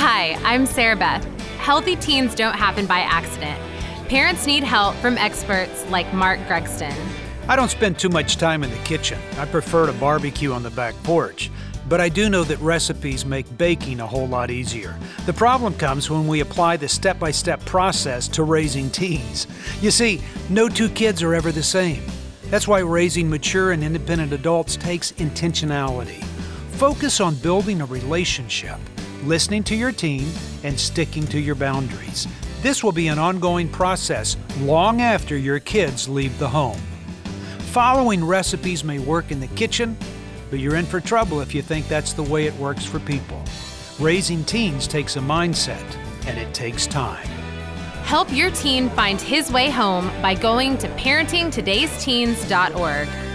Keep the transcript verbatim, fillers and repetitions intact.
Hi, I'm Sarah Beth. Healthy teens don't happen by accident. Parents need help from experts like Mark Gregston. I don't spend too much time in the kitchen. I prefer to barbecue on the back porch. But I do know that recipes make baking a whole lot easier. The problem comes when we apply the step-by-step process to raising teens. You see, no two kids are ever the same. That's why raising mature and independent adults takes intentionality. Focus on building a relationship, listening to your teen, and sticking to your boundaries. This will be an ongoing process long after your kids leave the home. Following recipes may work in the kitchen, but you're in for trouble if you think that's the way it works for people. Raising teens takes a mindset, and it takes time. Help your teen find his way home by going to parenting todays teens dot org.